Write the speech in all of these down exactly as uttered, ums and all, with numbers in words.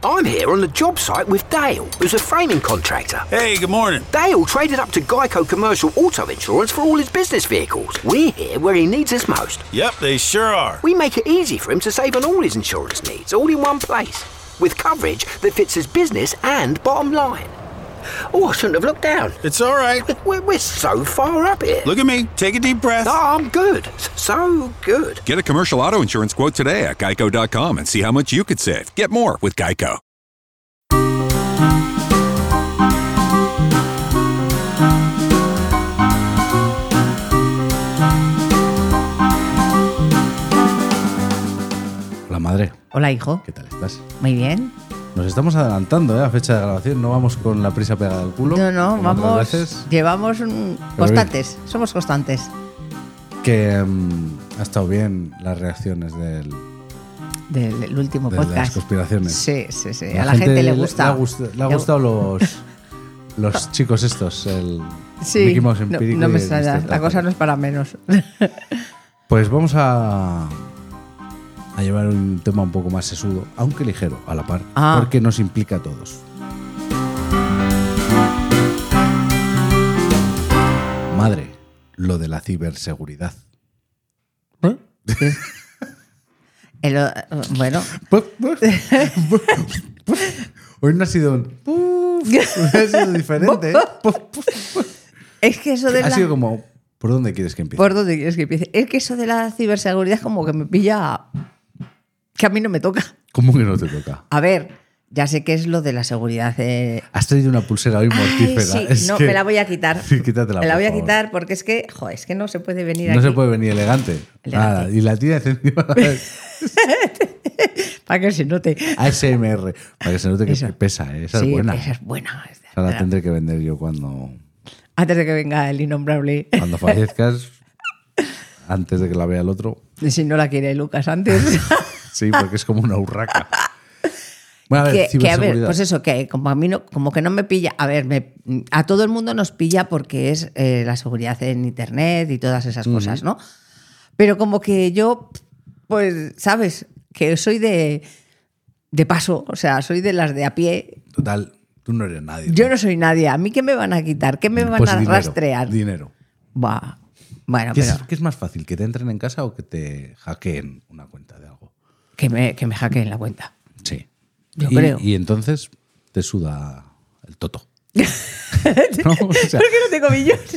I'm here on the job site with Dale, who's a framing contractor. Hey, good morning. Dale traded up to Geico Commercial Auto Insurance for all his business vehicles. We're here where he needs us most. Yep, they sure are. We make it easy for him to save on all his insurance needs, all in one place, with coverage that fits his business and bottom line. Oh, I shouldn't have looked down. It's all right. We're, we're so far up here. Look at me. Take a deep breath. Oh, I'm good. So good. Get a commercial auto insurance quote today at geico dot com and see how much you could save. Get more with Geico. Hola, madre. Hola, hijo. ¿Qué tal estás? Muy bien. Nos estamos adelantando, ¿eh? A fecha de grabación. No vamos con la prisa pegada al culo. No, no, como otras vamos. veces. Llevamos un, constantes. Somos constantes. Que um, ha estado bien las reacciones del, Del, del último de podcast. las conspiraciones. Sí, sí, sí. A la gente le gusta. Le ha, gust, le ha gustado los, los chicos estos. El Sí, Mickey Mouse no, Empírico no me y el extraña. mister La cosa Tapper. no es para menos. Pues vamos a, a llevar un tema un poco más sesudo, aunque ligero, a la par, Ah. porque nos implica a todos. Madre, lo de la ciberseguridad. ¿Eh? El, eh, bueno, Hoy no ha sido un... ha sido diferente. ¿eh? es que eso de Ha la... sido como... ¿Por dónde quieres que empiece? ¿Por dónde quieres que empiece? Es que eso de la ciberseguridad como que me pilla... Que a mí no me toca. ¿Cómo que no te toca? A ver, ya sé que es lo de la seguridad. Eh... Has traído una pulsera hoy mortífera. Ay, sí, Es no, que- me la voy a quitar. Sí, quítatela, Me la por voy a favor. quitar porque es que, joder, es que no se puede venir No aquí. se puede venir elegante. Elegante. Nada. Y la tía encima... Para que se note. A S M R. Para que se note que Eso. pesa, ¿eh? Esa Sí, es buena. esa es buena. Esa la tendré que vender yo cuando, Antes de que venga el innombrable. cuando fallezcas. Antes de que la vea el otro. Y si no la quiere Lucas antes. Sí, porque es como una urraca. Bueno, a ver, que, que, a ver, ciberseguridad. pues eso, que como a mí no, como que no me pilla. A ver, me- a todo el mundo nos pilla porque es eh, la seguridad en internet y todas esas cosas, ¿no? Pero como que yo, pues, ¿sabes? Que soy de, de paso, o sea, soy de las de a pie. Total, tú no eres nadie. Yo no soy nadie. ¿A mí qué me van a quitar? ¿Qué me van Pues a dinero, rastrear? Dinero. Buah. Bueno, ¿Qué, pero es, qué es más fácil? ¿Que te entren en casa o que te hackeen una cuenta de algo? que me, que me hackeen la cuenta. Sí. Yo y, creo. Y entonces te suda el toto. ¿No? O sea, ¿Por qué no tengo millones?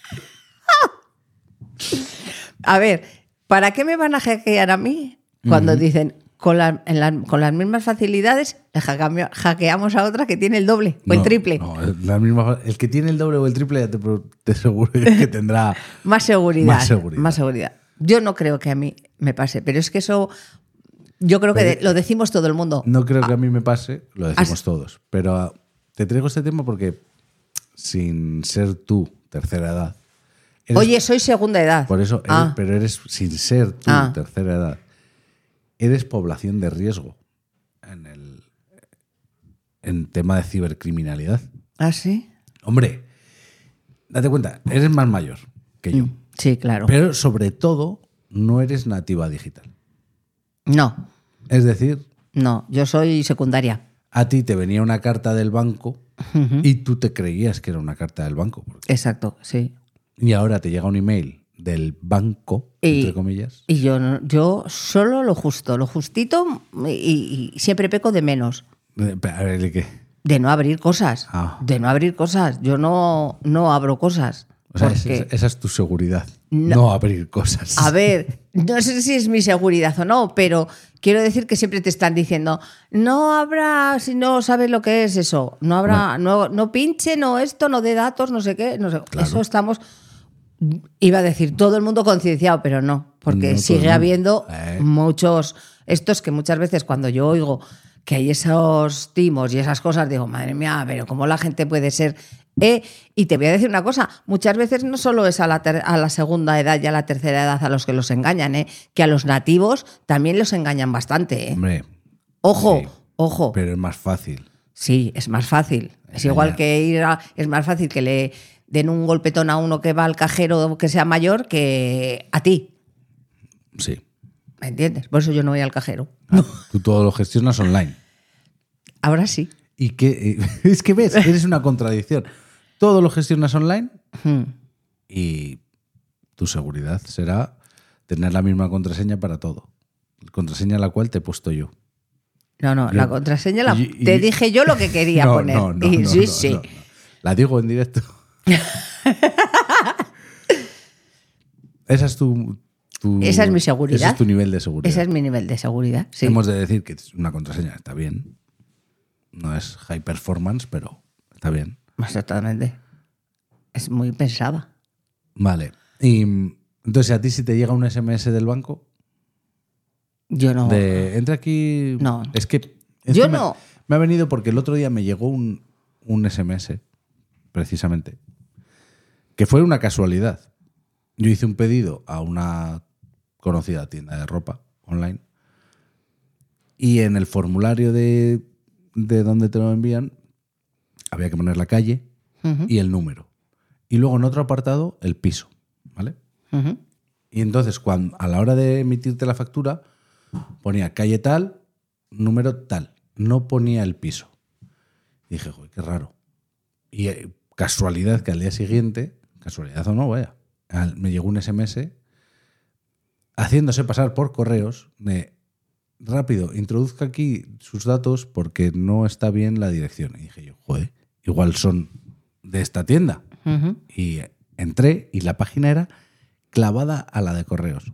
A ver, ¿para qué me van a hackear a mí cuando dicen con, la- en la- con las mismas facilidades le hackea- hackeamos a otra que tiene el doble o el no, triple? no, la misma- el que tiene el doble o el triple ya te, te aseguro que tendrá... Más seguridad. Más seguridad. Más seguridad. Yo no creo que a mí me pase, pero es que eso yo creo que Pero- de- lo decimos todo el mundo. No creo que a mí me pase, lo decimos Has- todos. Pero ah, te traigo este tema porque, sin ser tú tercera edad. eres- Oye, soy segunda edad. Por eso, eres- Ah, pero eres, sin ser tú Ah. tercera edad, eres población de riesgo en el en tema de cibercriminalidad. ¿Ah, sí? Hombre, date cuenta, eres más mayor que yo. Mm, Sí, claro. Pero sobre todo, no eres nativa digital. No, Es decir, no, yo soy secundaria. a ti te venía una carta del banco y tú te creías que era una carta del banco. porque- Exacto, sí. Y ahora te llega un email del banco, Y- entre comillas. Y yo, no- yo solo lo justo, lo justito y, y siempre peco de menos. Eh, A ver, ¿de qué? De no abrir cosas. Ah. De no abrir cosas. Yo no, no abro cosas. O sea, porque, esa, esa es tu seguridad. No. No, abrir cosas. a ver, no sé si es mi seguridad o no, pero quiero decir que siempre te están diciendo, no habrá, si no sabes lo que es eso, no habrá, no, no pinche, no esto, no de datos, no sé qué, no sé. Claro. Eso estamos, iba a decir, todo el mundo concienciado, pero no, porque No, todo sigue el mundo. habiendo Eh. muchos, estos que muchas veces cuando yo oigo que hay esos timos y esas cosas, digo, madre mía, pero ¿cómo la gente puede ser? Eh, y te voy a decir una cosa, muchas veces no solo es a la, ter- a la segunda edad y a la tercera edad a los que los engañan, eh, que a los nativos también los engañan bastante. Eh. Hombre, Ojo, sí, ojo. pero es más fácil. Sí, es más fácil. Es Engañar. igual que ir a, es más fácil que le den un golpetón a uno que va al cajero que sea mayor que a ti. Sí. ¿Me entiendes? Por eso yo no voy al cajero. Ah, tú todo lo gestionas online. ahora sí. Y que, es que ves, eres una contradicción. Todo lo gestionas online Hmm. y tu seguridad será tener la misma contraseña para todo. Contraseña la cual te he puesto yo. No, no, Yo- la contraseña la, y- y- te dije yo lo que quería No, poner. no, no, y, no, sí, no, sí. no, no. La digo en directo. Esa es tu, tu- Esa es mi seguridad. Ese es tu nivel de seguridad. Ese es mi nivel de seguridad. Sí. Hemos de decir que una contraseña está bien. No es high performance, pero está bien. Exactamente. Es muy pensada. Vale. Y entonces, a ti si te llega un S M S del banco, Yo no. de entra aquí. No. Es que. es Yo que me- no. Me ha venido porque el otro día me llegó un, un S M S, precisamente, que fue una casualidad. Yo hice un pedido a una conocida tienda de ropa online y en el formulario de, de donde te lo envían había que poner la calle Ujú, y el número. Y luego en otro apartado el piso, ¿vale? ujú. Y entonces cuando, a la hora de emitirte la factura ponía calle tal, número tal. No ponía el piso. Y dije, joder, qué raro. Y eh, casualidad que al día siguiente, casualidad o no, vaya, al- me llegó un S M S haciéndose pasar por correos de rápido, introduzca aquí sus datos porque no está bien la dirección. Y dije yo, joder, igual son de esta tienda. Ujú. Y entré y la página era clavada a la de correos.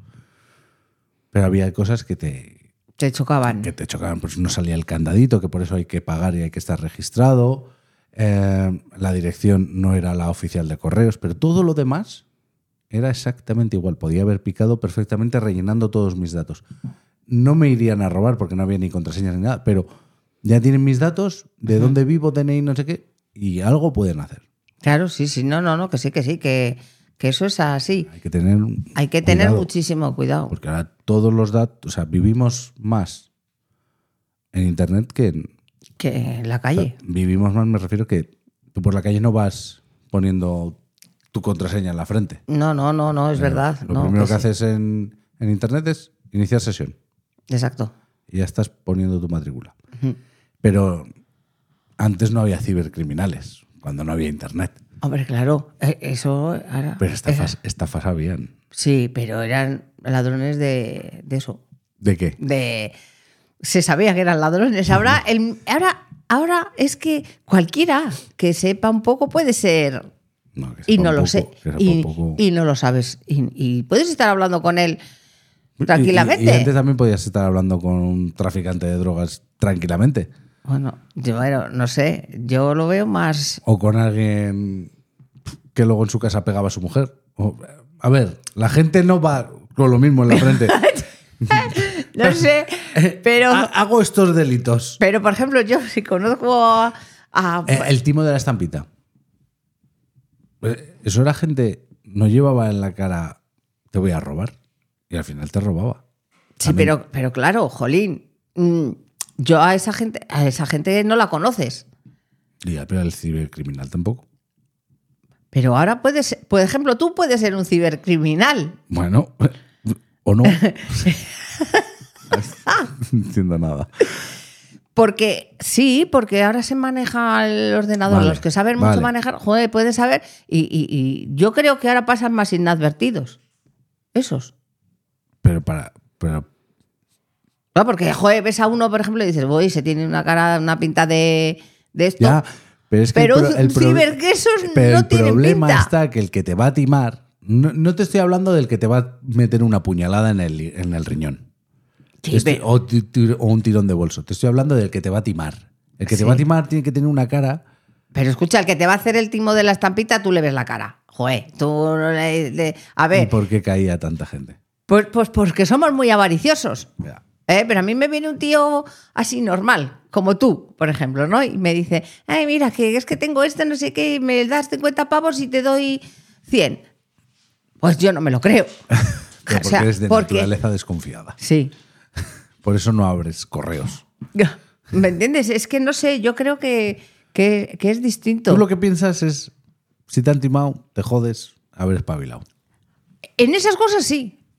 Pero había cosas que te, Te chocaban. que te chocaban, pues no salía el candadito, que por eso hay que pagar y hay que estar registrado. Eh, la dirección no era la oficial de correos, pero todo lo demás era exactamente igual. Podía haber picado perfectamente rellenando todos mis datos. No me irían a robar porque no había ni contraseñas ni nada, pero ya tienen mis datos, de dónde vivo, D N I, no sé qué, y algo pueden hacer. Claro, sí, sí. No, no, no, que sí, que sí, que, que eso es así. Hay que tener Hay que tener cuidado, muchísimo cuidado. porque ahora todos los datos, o sea, vivimos más en Internet que en, Que en la O sea, calle. vivimos más, me refiero que tú por la calle no vas poniendo tu contraseña en la frente. No, no, no, no, es verdad. Lo no, primero que, que sí. haces en, en internet es iniciar sesión Exacto. y ya estás poniendo tu matrícula. Pero antes no había cibercriminales, cuando no había internet. Hombre, claro, eh, eso ahora. Pero estafas, era- estafas habían. Sí, pero eran ladrones de, de eso. ¿De qué? De. Se sabía que eran ladrones. Ahora, el, ahora, ahora es que cualquiera que sepa un poco puede ser. No, que Y sepa no un lo poco, sé. que sepa Y, un poco. y no lo sabes. Y, y puedes estar hablando con él Y- tranquilamente. Y, y antes también podías estar hablando con un traficante de drogas tranquilamente. Bueno, yo bueno, no sé. Yo lo veo más. O con alguien que luego en su casa pegaba a su mujer. O- a ver, la gente no va con lo mismo en la frente. No sé, pero. Ha- Hago estos delitos. Pero, por ejemplo, yo si conozco a. a- Eh, el timo de la estampita. Eh, Eso era gente, no llevaba en la cara, te voy a robar. Y al final te robaba. sí, pero, pero claro, jolín. mm, Yo a esa gente, a esa gente no la conoces. Y ya, pero el cibercriminal tampoco. Pero ahora puedes, por ejemplo, tú puedes ser un cibercriminal. Bueno, o no. No entiendo nada. Porque sí, porque ahora se maneja el ordenador. Vale, Los que saben vale. mucho manejar, joder, puedes saber. Y, y- y yo creo que ahora pasan más inadvertidos. Esos. Pero para. Pero, No, porque, joder, ves a uno, por ejemplo, y dices, voy, se tiene una cara, una pinta de, de esto. ya, pero es que Pero el, pro- el un pro- ciberquesos pero no el tienen problema pinta. está que el que te va a timar. No, no te estoy hablando del que te va a meter una puñalada en el, en el riñón. Sí, Estoy- pero- o, ti- ti- o un tirón de bolso. Te estoy hablando del que te va a timar. El que Sí. te va a timar tiene que tener una cara. Pero escucha, el que te va a hacer el timo de la estampita, tú le ves la cara. Joder, tú no le- le- A ¿Y ver, por qué caía tanta gente? pues, pues porque somos muy avariciosos. Ya. ¿Eh? Pero a mí me viene un tío así normal, como tú, por ejemplo, ¿no? Y me dice, ay, mira, que es que tengo esto, no sé qué, y me das cincuenta pavos y te doy cien. Pues yo no me lo creo. Pero O porque sea, eres de porque- naturaleza desconfiada. Sí. Por eso no abres correos. ¿Me entiendes? Es que no sé, yo creo que, que, que es distinto. Tú lo que piensas es, si te han timado, te jodes, haber espabilado. En esas cosas sí.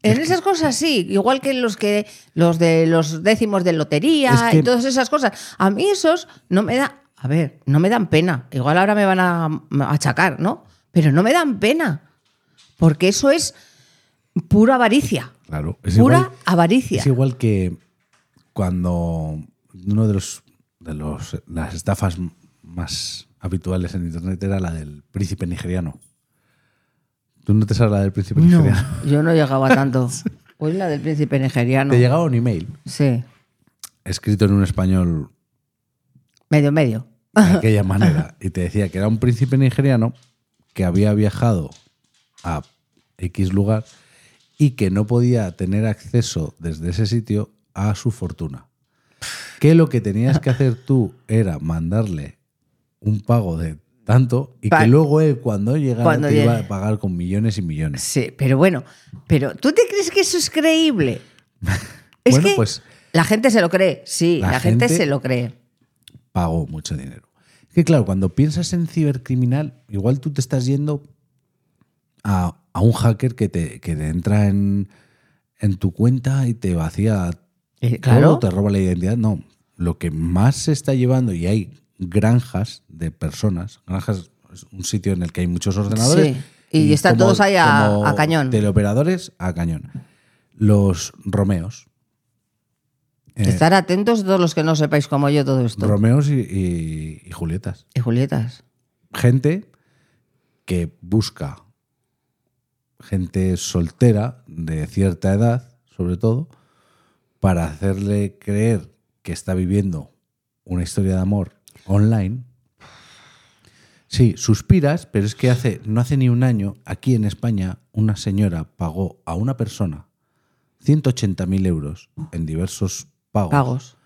En esas cosas sí, igual que los que los de los décimos de lotería Es que- y todas esas cosas. A mí esos no me da, a ver, no me dan pena. Igual ahora me van a a achacar, ¿no? Pero no me dan pena. Porque eso es pura avaricia. Claro, es Pura igual, avaricia. es igual que cuando uno de los de los las estafas más habituales en internet era la del príncipe nigeriano. ¿Tú no te sabes la del príncipe No, nigeriano? yo no llegaba a tanto. Pues la del príncipe nigeriano. Te llegaba un email Sí, escrito en un español medio medio. de aquella manera y te decía que era un príncipe nigeriano que había viajado a X lugar y que no podía tener acceso desde ese sitio a su fortuna. Que lo que tenías que hacer tú era mandarle un pago de tanto y Pa- que luego él cuando llegara Cuando te iba llegue. a pagar con millones y millones. Sí, pero bueno, pero ¿tú te crees que eso es creíble? Es Bueno, que pues la gente se lo cree, sí, la la, gente, gente- se lo cree. pagó mucho dinero. Es que claro, cuando piensas en cibercriminal, igual tú te estás yendo a, a un hacker que te, que te entra en, en tu cuenta y te vacía Eh, todo, claro. te roba la identidad. No, lo que más se está llevando, y hay granjas de personas, granjas es un sitio en el que hay muchos ordenadores. Sí, y están todos ahí a- como a cañón. Teleoperadores a cañón. Los romeos. Eh, Estar atentos todos los que no sepáis como yo todo esto. Romeos y, y- y Julietas. Y Julietas. Gente que busca gente soltera de cierta edad, sobre todo, para hacerle creer que está viviendo una historia de amor online. Sí, suspiras, pero es que hace, no hace ni un año, aquí en España, una señora pagó a una persona ciento ochenta mil euros en diversos pagos. Pagos.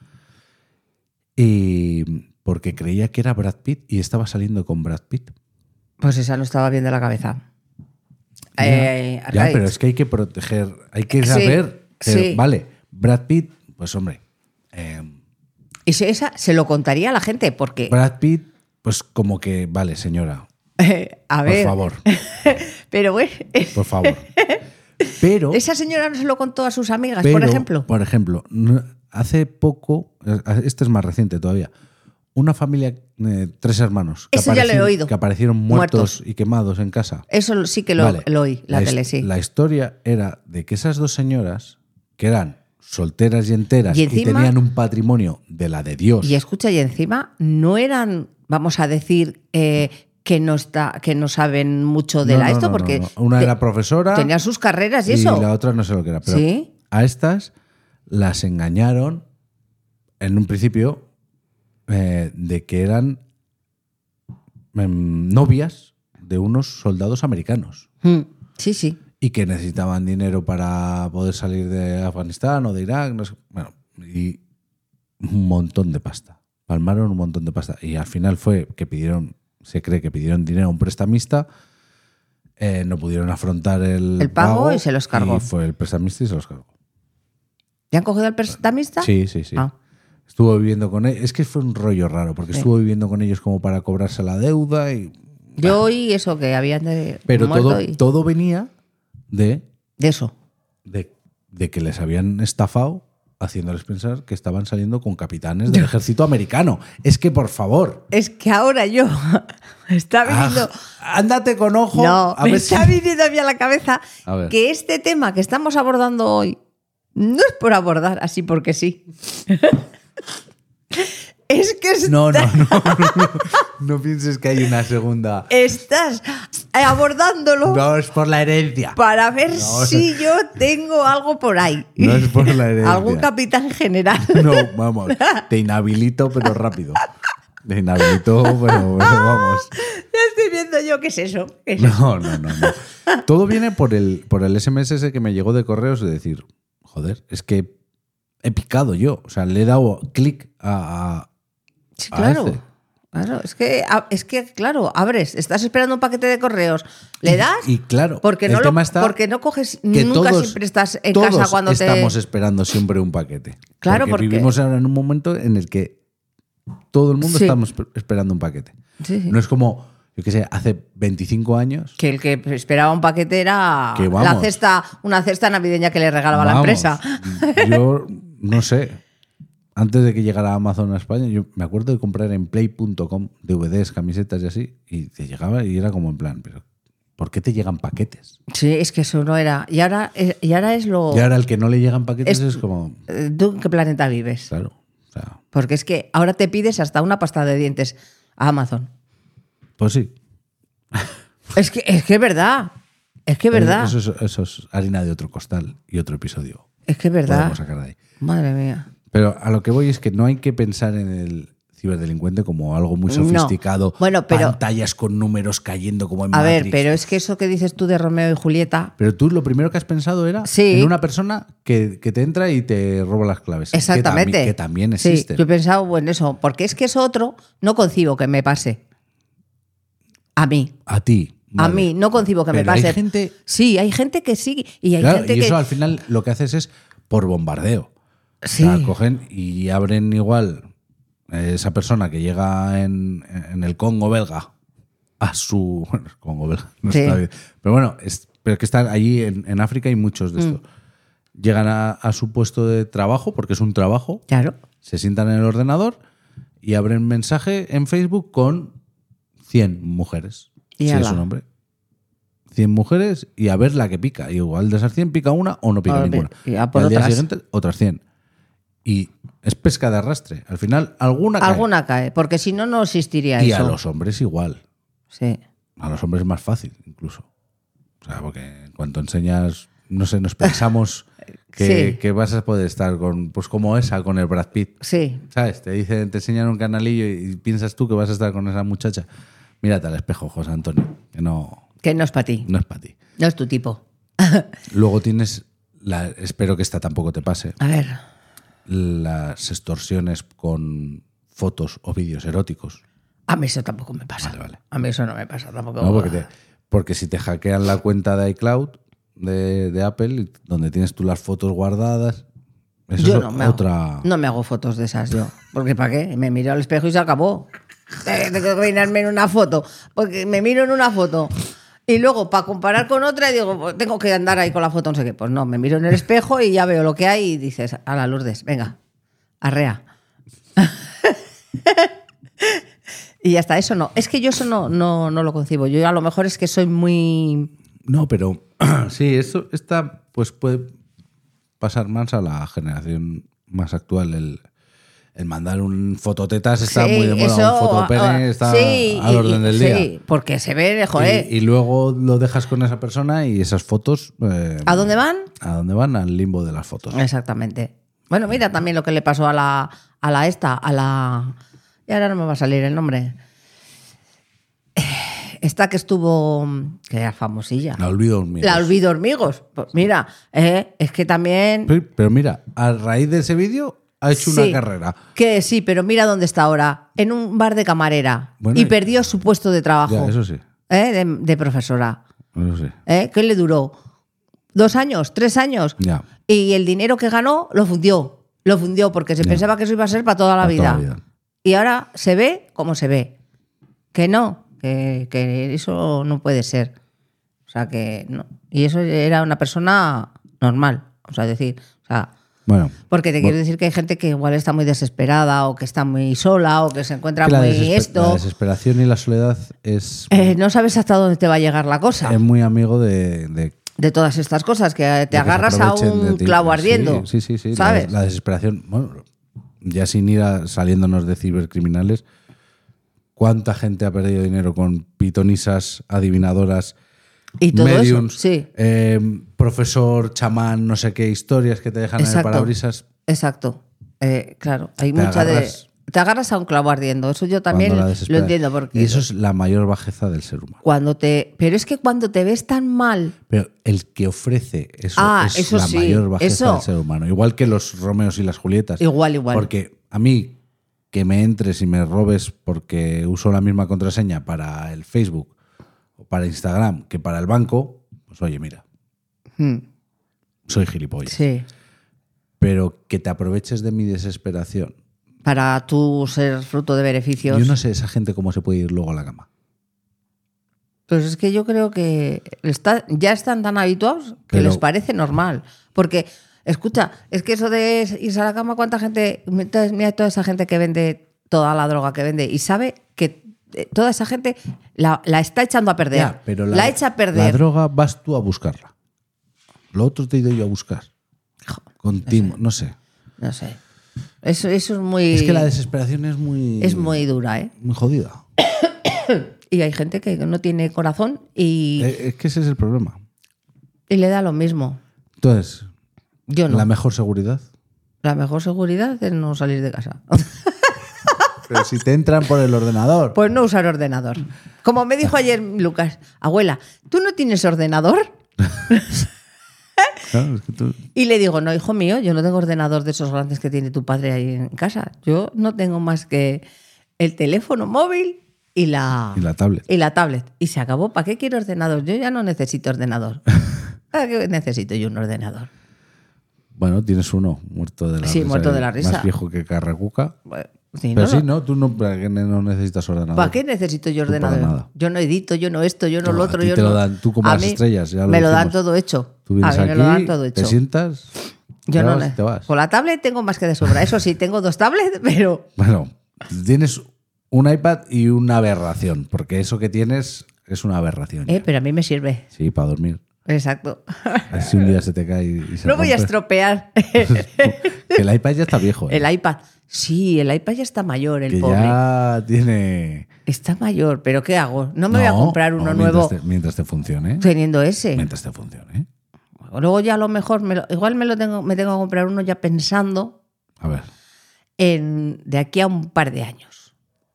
Y porque creía que era Brad Pitt y estaba saliendo con Brad Pitt. Pues esa no estaba bien de la cabeza. Ya, Eh, ya, right. pero es que hay que proteger, hay que Sí, saber. que, sí. Vale, Brad Pitt, pues hombre, eh, Y si esa se lo contaría a la gente, porque, Brad Pitt, pues como que, vale, señora, a por ver, favor, pero bueno, por favor. Pero, esa señora no se lo contó a sus amigas, pero, por ejemplo. por ejemplo, no- hace poco, eh, este es más reciente todavía, una familia, eh, tres hermanos, que, Eso ya lo he aparecieron- oído. que aparecieron muertos, Muertos. y quemados en casa. Eso sí que lo, Vale. lo oí, la, his- tele, sí. La historia era de que esas dos señoras, que eran solteras y enteras Y y, encima- tenían un patrimonio de la de Dios. Y escucha, y encima no eran, vamos a decir, eh, que no está, que no saben mucho de No, la no, esto, no, porque no, no. Una te- era profesora tenían sus carreras y, y eso. la otra no sé lo que era. Pero Sí. a estas las engañaron en un principio eh, de que eran em, novias de unos soldados americanos Mm, sí, sí. y que necesitaban dinero para poder salir de Afganistán o de Irak, no sé, bueno, y un montón de pasta. Palmaron un montón de pasta. Y al final fue que pidieron, se cree que pidieron dinero a un prestamista, eh, no pudieron afrontar el, El pago y se los cargó. Y fue el prestamista y se los cargó. ¿Ya han cogido al prestamista? Sí, sí, sí. Ah. Estuvo viviendo con ellos. Es que fue un rollo raro, porque Sí. estuvo viviendo con ellos como para cobrarse la deuda. Y, Yo oí eso, que habían de, pero muerto todo, y- todo venía de, de eso. de, de que les habían estafado haciéndoles pensar que estaban saliendo con capitanes del ejército americano. Es que, por favor. Es que ahora yo me está viniendo... Ah, ándate con ojo. no, a me ver está si- viniendo a mí a la cabeza A ver. que este tema que estamos abordando hoy no es por abordar así porque sí. Es que está- No, no, no, no. No pienses que hay una segunda. estás abordándlo No es por la herencia. para ver No, si yo tengo algo por ahí. No es por la herencia. Algún capitán general. No, vamos. Te inhabilito, pero rápido. Te inhabilito, pero, pero vamos. Ya estoy viendo yo qué es eso. ¿Qué es eso? No, no, no, no. Todo viene por el, por el ese eme ese ese que me llegó de correos de decir, joder, es que he picado yo. O sea, le he dado clic a, a, Sí, a claro. este. Claro, es que, a- es que, claro, abres, estás esperando un paquete de correos, le das, Y, y claro, porque el no, lo- tema está porque no coges, que nunca todos- siempre estás en todos casa cuando te... estamos esperando siempre un paquete. Claro, porque, porque- vivimos ahora en un momento en el que todo el mundo Sí. estamos esper- esperando un paquete. Sí, sí. No es como yo qué sé, hace veinticinco años. Que el que esperaba un paquete era Que vamos. la cesta, una cesta navideña que le regalaba la Vamos, empresa. Yo no sé. Antes de que llegara Amazon a España, yo me acuerdo de comprar en play punto com D V Ds, camisetas y así, y te llegaba y era como en plan, pero ¿por qué te llegan paquetes? Sí, es que eso no era. Y ahora, y ahora es lo. Y ahora el que no le llegan paquetes Es- es, como, ¿Tú en qué planeta vives? claro, o sea, Porque es que ahora te pides hasta una pasta de dientes a Amazon. pues sí. Es que es que es verdad. Es que es verdad. Eso es, eso es harina de otro costal y otro episodio. Es que es verdad. Podemos sacar de ahí. Madre mía. Pero a lo que voy es que no hay que pensar en el ciberdelincuente como algo muy No. sofisticado, Bueno, pero- pantallas con números cayendo como en A Matrix. ver, pero es que eso que dices tú de Romeo y Julieta. Pero tú lo primero que has pensado era Sí. en una persona que, que te entra y te roba las claves. Exactamente. Que, también- que también Sí, existe. yo he pensado en eso. Porque es que eso otro no concibo que me pase. A mí. A ti. A vale. mí, no concibo que me Pero hay pase. gente- Sí, hay gente que sí. Y hay Claro, gente y que. eso al final lo que haces es por bombardeo. Sí. O sea, cogen y abren igual eh, esa persona que llega en, en el Congo belga a su... Bueno, el Congo belga no Sí. está bien. Pero bueno, es, pero es que están allí en, en África hay muchos de estos. Mm. Llegan a, a su puesto de trabajo, porque es un trabajo, Claro. se sientan en el ordenador y abren mensaje en Facebook con cien mujeres. Y si ala. es un hombre. cien mujeres y a ver la que pica. Y igual de esas cien pica una o no pica A ver, ninguna. y a por Y al día otras. siguiente otras cien. Y es pesca de arrastre. Al final alguna cae. Alguna cae. Porque si no, no existiría Y eso. a los hombres igual. Sí. A los hombres es más fácil incluso. O sea, porque en cuanto enseñas, no sé, nos pensamos que, Sí. que vas a poder estar con, pues como esa, con el Brad Pitt. Sí. ¿Sabes? Te dicen, te enseñan un canalillo y piensas tú que vas a estar con esa muchacha. Mírate al espejo, José Antonio, que no, Que no es para ti. no es para ti. No es tu tipo. Luego tienes, la, espero que esta tampoco te pase, A ver. las extorsiones con fotos o vídeos eróticos. A mí eso tampoco me pasa. Vale, vale. A mí eso no me pasa tampoco. ¿No? Porque, te- porque si te hackean la cuenta de iCloud de, de Apple, donde tienes tú las fotos guardadas, eso Yo es no me, hago, otra... no me hago fotos de esas yo. Porque ¿para qué? Me miro al espejo y se acabó. Eh, Tengo que mirarme en una foto. Porque me miro en una foto. Y luego, para comparar con otra, digo, pues, tengo que andar ahí con la foto, no sé qué. Pues no, me miro en el espejo y ya veo lo que hay y dices, a la Lourdes, venga, arrea. Y hasta eso no. Es que yo eso no, no, no lo concibo. Yo a lo mejor es que soy muy... No, pero sí, esto esta pues puede pasar más a la generación más actual. El, el mandar un fototetas está Sí, muy de moda, eso, un fotopene ah, está sí, al y- orden y- del día. Sí, porque se ve, joder. Y, y luego lo dejas con esa persona y esas fotos... eh, ¿A dónde van? ¿A dónde van? Al limbo de las fotos. Exactamente. Bueno, mira también lo que le pasó a la, a la esta, a la... Y ahora no me va a salir el nombre. Esta que estuvo, que era famosilla. La olvido hormigos. La Olvido Hormigos. Pues mira, eh, es que también... Sí, pero mira, a raíz de ese vídeo ha hecho Sí, una carrera. Que sí, pero mira dónde está ahora. En un bar de camarera. Bueno, y y- perdió su puesto de trabajo. Ya, eso sí. ¿eh? de, de profesora. Eso sí. ¿eh? ¿Qué le duró? ¿Dos años? ¿Tres años? Ya. Y el dinero que ganó lo fundió. Lo fundió porque se Ya. pensaba que eso iba a ser para toda la, Para vida. toda la vida. Y ahora se ve como se ve. Que no, que, que eso no puede ser. O sea, que no. Y eso era una persona normal. O sea, decir, o sea, Bueno. porque te Bueno. quiero decir que hay gente que igual está muy desesperada o que está muy sola o que se encuentra que la, muy desesper- esto. la desesperación y la soledad es, Eh, no sabes hasta dónde te va a llegar la cosa. es muy amigo de, de De todas estas cosas, que te de que se agarras a aprovechen de un ti. clavo Sí, ardiendo. Sí, sí, sí. La- ¿Sabes? La, desesperación. Bueno, ya sin ir a- saliéndonos de cibercriminales, ¿cuánta gente ha perdido dinero con pitonisas, adivinadoras, Y todo mediums, eso. Sí, eh, profesor, chamán, no sé qué historias que te dejan en el exacto. parabrisas? Exacto. Eh, claro, hay Te mucha agarras- de. Te agarras a un clavo ardiendo. Eso yo también cuando la lo desespera- entiendo. Porque Y eso es la mayor bajeza del ser humano. cuando te. Pero es que cuando te ves tan mal. Pero el que ofrece eso Ah, es eso la sí, mayor bajeza eso. del ser humano. Igual que los Romeos y las Julietas. Igual, igual. Porque a mí, que me entres y me robes porque uso la misma contraseña para el Facebook o para Instagram que para el banco, pues oye, mira, Hmm, soy gilipollas. sí. Pero que te aproveches de mi desesperación. Para tú ser fruto de beneficios. Yo no sé esa gente cómo se puede ir luego a la cama. Pues es que yo creo que está, ya están tan habituados que Pero- les parece normal. Porque, escucha, es que eso de irse a la cama, ¿cuánta gente? Entonces, mira toda esa gente que vende toda la droga que vende y sabe que eh, toda esa gente la, la está echando a perder. Ya, pero la, la echa a La perder. droga vas tú a buscarla. Lo otro te he ido yo a buscar. Continuo, no sé. No sé. Eso, eso es muy. Es que la desesperación es muy. es muy dura, ¿eh? Muy jodida. Y hay gente que no tiene corazón y, Eh, Es que ese es el problema. y le da lo mismo. Entonces, Yo no. la La, mejor seguridad. mejor seguridad es no salir de casa. Pero si te entran por el ordenador. Pues no usar ordenador. Como me dijo ayer Lucas, abuela, ¿tú no tienes ordenador? Claro, es que tú- Y le digo, no, hijo mío, yo no tengo ordenador de esos grandes que tiene tu padre ahí en casa. Yo no tengo más que el teléfono móvil y la, Y la tablet. y la tablet. Y se acabó. ¿Para qué quiero ordenador? Yo ya no necesito ordenador. ¿Para qué necesito yo un ordenador? Bueno, tienes uno muerto de la Sí, risa. muerto de la risa. Más viejo que Carracuca. Bueno, sí, Pero no, sí, no. no, tú no, ¿para qué no necesitas ordenador? ¿Para qué necesito yo Tú para ordenador? nada. Yo no edito, yo no esto, yo no No, lo a otro. ti yo te no. lo dan, tú como A las mí estrellas, ya lo me lo dan dijimos. todo hecho. Tú vienes a mí aquí, me lo dan todo te hecho. sientas, Yo no, grabas y te vas. Con la tablet tengo más que de sobra. Eso sí, tengo dos tablets, pero Bueno, tienes un iPad y una aberración, porque eso que tienes es una aberración. eh, ya. pero a mí me sirve. Sí, para dormir. Exacto. Así un día se te cae y, y se No voy a rompe. estropear Que el iPad ya está viejo. ¿eh? el iPad. Sí, el iPad ya está mayor, el que pobre. ya tiene... Está mayor, pero ¿qué hago? No me voy a No, comprar uno no, nuevo Mientras te, mientras te funcione. teniendo ese. Mientras te funcione. Luego ya a lo mejor, me lo- igual me lo tengo, me tengo que comprar uno ya pensando A ver. en de aquí a un par de años.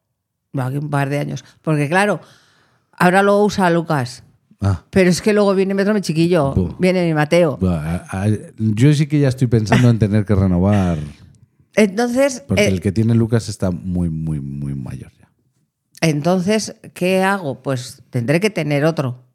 De aquí a un par de años. Porque claro, ahora lo usa Lucas. Ah, Pero es que luego viene mi otro mi chiquillo, Buh. viene mi Mateo. va, a- a- yo sí que ya estoy pensando en tener que renovar, Entonces, porque eh, el que tiene Lucas está muy, muy, muy mayor ya. entonces, ¿qué hago? Pues tendré que tener otro.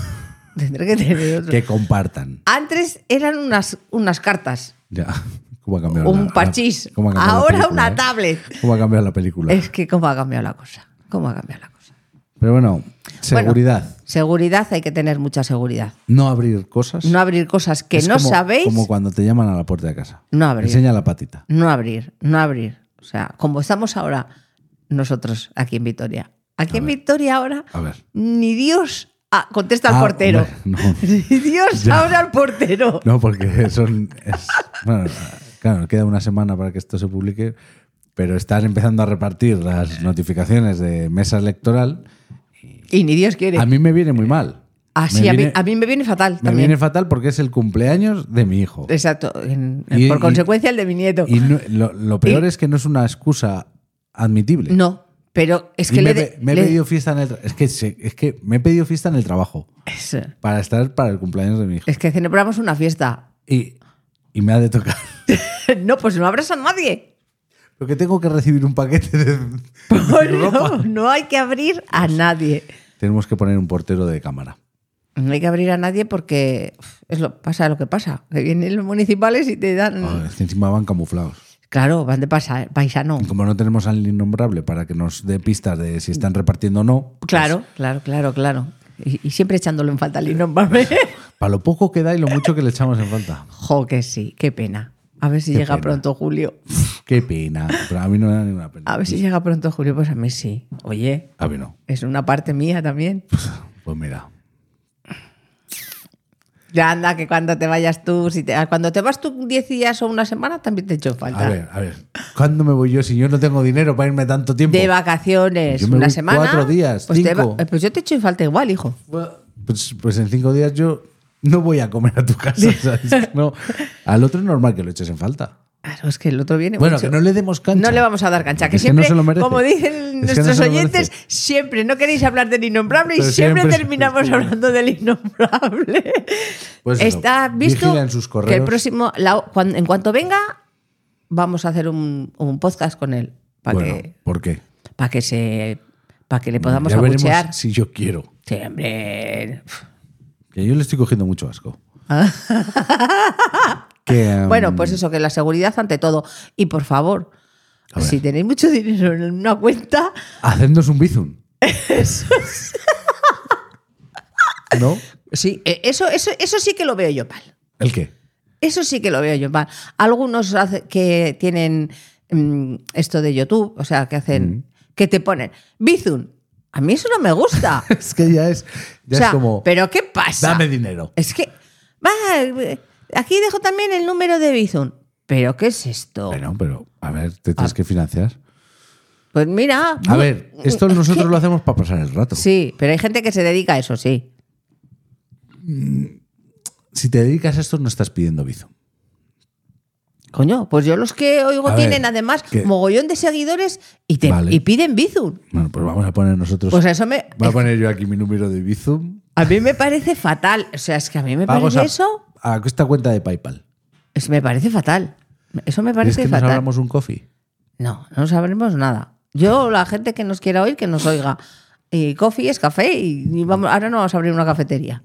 tendré que tener otro. Que compartan. Antes eran unas, unas cartas, Ya. ¿Cómo ha cambiado un la- parchís. cómo ha cambiado la Ahora película, una eh? tablet. ¿Cómo ha cambiado la película? Es que cómo ha cambiado la cosa. ¿Cómo ha cambiado la cosa? Pero bueno, seguridad. Bueno, seguridad, hay que tener mucha seguridad. No abrir cosas. No abrir cosas que Es no como- sabéis. Como cuando te llaman a la puerta de casa. No abrir. Enseña la patita. No abrir, no abrir. O sea, como estamos ahora nosotros aquí en Vitoria. Aquí en Vitoria ahora, A ver. ni Dios ah, contesta al Ah, portero. hombre, no. Ni Dios Ya. habla al portero. No, porque son. es- bueno, claro, queda una semana para que esto se publique, pero están empezando a repartir las notificaciones de mesa electoral. Y ni Dios quiere. A mí me viene muy mal. Así, Me a, mí, viene- a mí me viene fatal Me también. viene fatal porque es el cumpleaños de mi hijo. Exacto. En- Y- por y- consecuencia, el de mi nieto. Y no- lo, lo peor Y- es que no es una excusa admitible. No, pero es Y que me, le, he de- pe- me he le- pedido fiesta en el tra- es que se- es que me he pedido fiesta en el trabajo es, para estar para el cumpleaños de mi hijo. es que celebramos una fiesta. Y, y me ha de tocar. No, pues no abras a nadie. Porque tengo que recibir un paquete de, de Pues ropa. no, no hay que abrir a nadie. Tenemos que poner un portero de cámara. No hay que abrir a nadie porque uf, es lo, pasa lo que pasa. Que vienen los municipales y te dan. Ah, es que encima van camuflados. Claro, van de pasa, paisano. Y como no tenemos al innombrable para que nos dé pistas de si están repartiendo o no, Claro, claro, claro, claro. Y, y siempre echándolo en falta al innombrable. para lo poco que da y lo mucho que le echamos en falta. Jo, que sí, qué pena. A ver si Qué llega pena. pronto Julio. Qué pena. Pero a mí no me da ninguna pena. A ver si llega pronto Julio, pues a mí sí. Oye, A mí no. es una parte mía también. Pues mira. Ya anda, que cuando te vayas tú, si te, cuando te vas tú diez días o una semana, también te echo en falta. A ver, a ver. ¿Cuándo me voy yo si yo no tengo dinero para irme tanto tiempo? De vacaciones, Yo me una voy semana. cuatro días, pues, te cinco. va- eh, pues yo te echo en falta igual, hijo. Pues, pues en cinco días yo no voy a comer a tu casa. ¿Sabes? Que no. Al otro es normal que lo eches en falta. Claro, es que el otro viene Bueno, mucho. que no le demos cancha. No le vamos a dar cancha, que Es que no siempre, se lo merece. como dicen Es que no nuestros se lo oyentes, merece. siempre no queréis hablar del innombrable y Pero siempre, siempre- terminamos hablando del innombrable. Pues eso, Está visto vigilen sus que correos. el próximo, la- cuan- en cuanto venga, vamos a hacer un, un podcast con él para Bueno, que, ¿por qué? para que se, para que le podamos Ya veremos abuchear. si yo quiero. Sí, hombre. Que yo le estoy cogiendo mucho asco. Que, um, Bueno, pues eso, que la seguridad ante todo. Y por favor, A ver. si tenéis mucho dinero en una cuenta, Hacednos un bizum. ¿No? Sí, eh, eso, eso, eso sí que lo veo yo mal. ¿El qué? Eso sí que lo veo yo mal. Algunos hace- que tienen mm, esto de YouTube, o sea, que hacen, Mm. que te ponen Bizum. A mí eso no me gusta. Es que ya es, ya O sea, es como. ¿pero qué pasa? Dame dinero. Es que, va, aquí dejo también el número de Bizum. ¿Pero qué es esto? Bueno, pero a ver, te tienes Ah. que financiar. Pues mira. A ver, esto es nosotros que- lo hacemos para pasar el rato. Sí, pero hay gente que se dedica a eso, sí. Si te dedicas a esto, no estás pidiendo Bizum. Coño, pues yo los que oigo A tienen ver, además ¿qué? mogollón de seguidores y, te, Vale. y piden Bizum. Bueno, pues vamos a poner nosotros. Pues eso me. Voy a poner yo aquí mi número de Bizum. A mí me parece fatal. O sea, es que a mí me Vamos parece a, eso. a esta cuenta de PayPal. Es, me parece fatal. Eso me ¿Es parece que nos fatal. hablamos un coffee? No, no sabremos nada. Yo, la gente que nos quiera oír, que nos oiga. Y coffee es café y, y vamos, ahora no vamos a abrir una cafetería.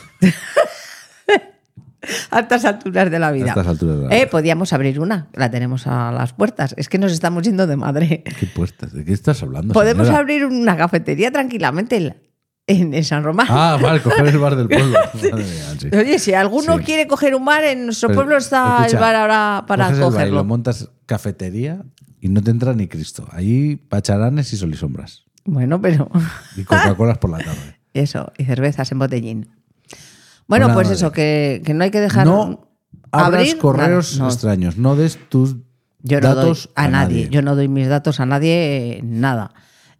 A estas alturas de la vida. A estas alturas de la Eh, vida. podíamos abrir una, la tenemos a las puertas. Es que nos estamos yendo de madre. ¿Qué puertas? ¿De qué estás hablando? Podemos señora? abrir una cafetería tranquilamente en, en- en San Román. Ah, vale, coger el bar del pueblo. Madre mía, sí. Oye, si alguno Sí. quiere coger un bar, en nuestro Pero, pueblo está escucha, el bar ahora para coges el bar y cogerlo. lo montas cafetería y no te entra ni Cristo. Allí pacharanes y solisombras. Bueno, pero Y Coca-Colas por la tarde. eso, y cervezas en botellín. Bueno, Pues pues nada, eso, vale. que, que no hay que dejar No abras abrir correos nada. No, extraños. No des tus yo no doy datos a, nadie. Yo no doy mis datos a nadie, eh, nada.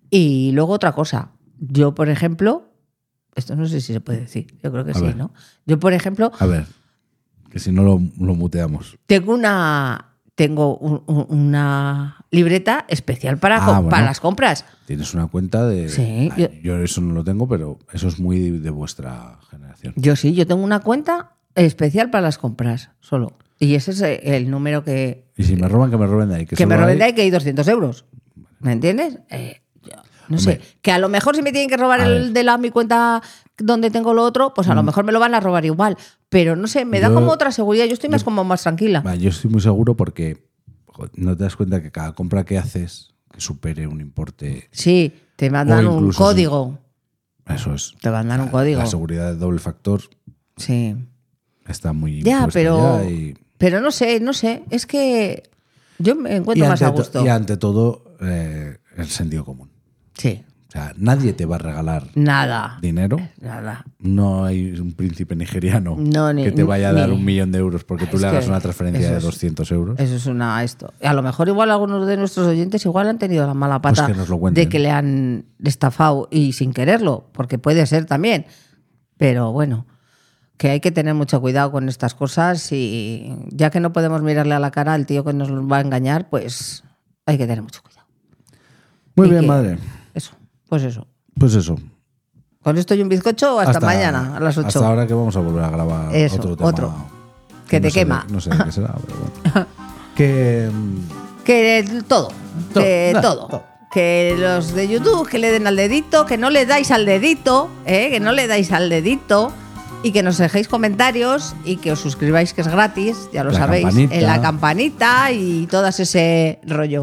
Y luego otra cosa. Yo, por ejemplo, esto no sé si se puede decir, yo creo que A sí, ver. ¿no? Yo, por ejemplo, A ver, que si no lo, lo muteamos. tengo una tengo un- un- una libreta especial para, Ah, co- bueno. para las compras. Tienes una cuenta de... Sí, Ay, yo- yo... eso no lo tengo, pero eso es muy de, de vuestra generación. Yo sí, yo tengo una cuenta especial para las compras, solo. Y ese es el número que, Y si me roban, que me roben de ahí. Que, que me solo roben de hay- ahí, que hay doscientos euros. ¿Me entiendes? Eh, yo no Hombre. sé. Que a lo mejor si me tienen que robar A el ver. Mm. de la mi cuenta donde tengo lo otro, pues a lo mejor me lo van a robar igual. Pero no sé, me da Yo- como otra seguridad. Yo estoy más como más tranquila. Va, yo estoy muy seguro porque joder, no te das cuenta que cada compra que haces que supere un importe... Sí, te mandan O un incluso código. Eso es. Te mandan un La- código. La seguridad de doble factor Sí. está muy Ya, impuesta pero, ya y, pero no sé, no sé. Es que yo me encuentro y más a ante to- gusto. y ante todo, eh, el sentido común. Sí, O sea, nadie te va a regalar nada. dinero. Nada. No hay un príncipe nigeriano No, ni- que te vaya a dar ni- un millón de euros porque tú Es le hagas que una transferencia eso de es- doscientos euros. Eso es una esto. A lo mejor igual algunos de nuestros oyentes igual han tenido la mala Pues pata que nos lo cuenten. de que le han estafado y sin quererlo, porque puede ser también. Pero bueno, que hay que tener mucho cuidado con estas cosas y ya que no podemos mirarle a la cara al tío que nos va a engañar, pues hay que tener mucho cuidado. Muy Y bien, que- madre. Eso, pues eso. Pues eso. Con esto y un bizcocho hasta, mañana a las ocho. Hasta ahora que vamos a volver a grabar Eso, otro tema. otro. Que te no sé quema. de- no sé de qué será, pero bueno. que mm, Que todo, Todo, que nada, todo. todo. Que los de YouTube que le den al dedito, que no le dais al dedito, ¿eh? que no le dais al dedito y que nos dejéis comentarios y que os suscribáis, que es gratis, ya lo La sabéis, campanita. en la campanita y todas ese rollo.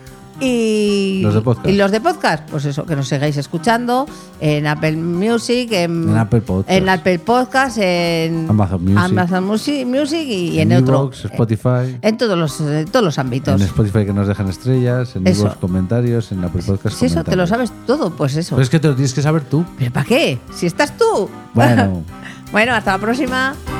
Y Los de podcast. y los de podcast, pues eso, que nos sigáis escuchando en Apple Music, en, En Apple Podcast. en Apple Podcast, en Amazon Music. Amazon Music, Music y en, en otro. iVoox, Spotify. En todos los, en todos los ámbitos. En Spotify que nos dejan estrellas, en Eso. iVoox comentarios, en Apple Podcast Si eso te lo comentarios. sabes todo, pues eso. Pero es que te lo tienes que saber tú. ¿Pero para qué? Si estás tú. Bueno. Bueno, hasta la próxima.